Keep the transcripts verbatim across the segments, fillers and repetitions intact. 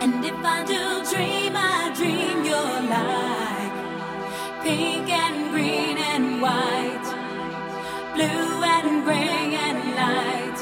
And if I do dream, I dream you're like pink and green and white, blue and gray and light.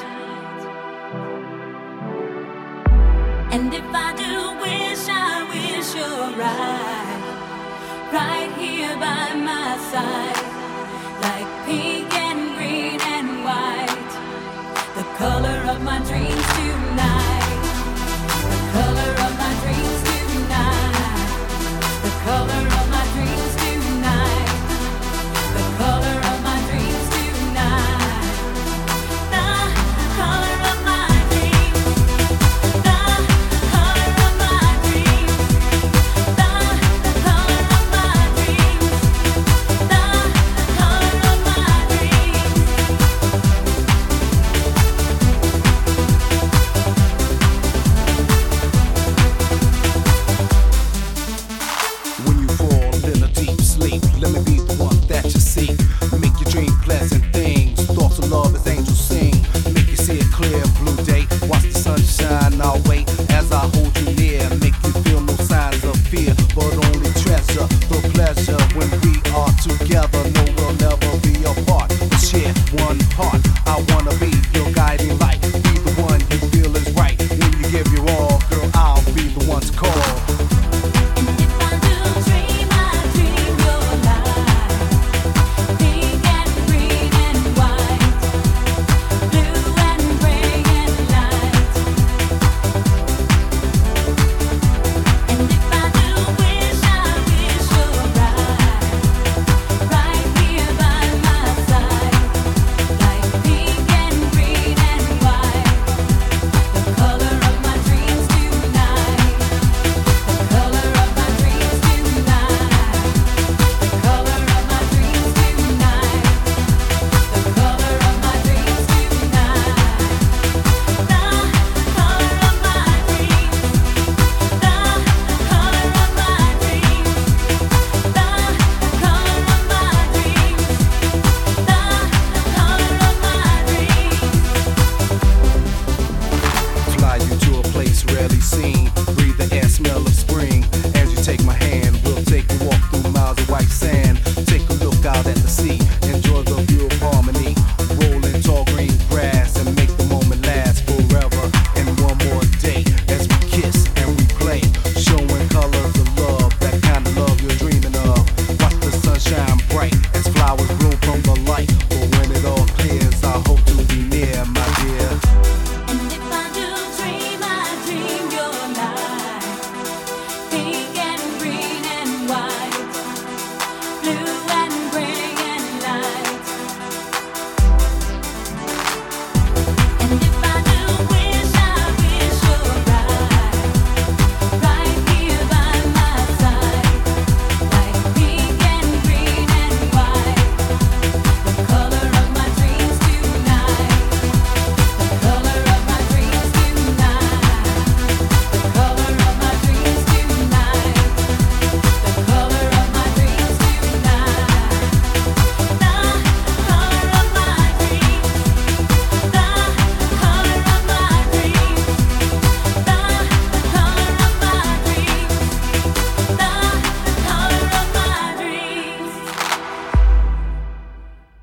And if I do wish, I wish you're right, right here by my side, like pink and green and white, the color of my dreams tonight, the color of my dreams tonight, the color of my dreams tonight, the color of my dreams tonight, the color of my dreams, the color of my dreams, the color of my dreams, the color of my dreams. When you fall in a deep sleep, let me be the one that you seek. Make your dream pleasant things. Thoughts of love as angels sing. Make you see a clear blue day. Watch the sun shine our way as I hold you near. Make you feel no signs of fear, but only treasure the pleasure when we are together. No, we'll never be apart. We share one heart. I wanna be your guiding light. Be the one you feel is right. When you give your all, girl, I'll be the one to call. And if I do dream, I dream you're like pink and green and white, blue and gray and light. And if I do wish, I wish you're right, right here by my side, like pink and green and white, the color of my dreams tonight, the color of my dreams tonight, the color of my dreams tonight, the color of my dreams tonight, the color of my dreams, the color of my dreams, the color of my dreams, the color of my dreams. Fly you to a place rarely seen. Breathe the air, smell of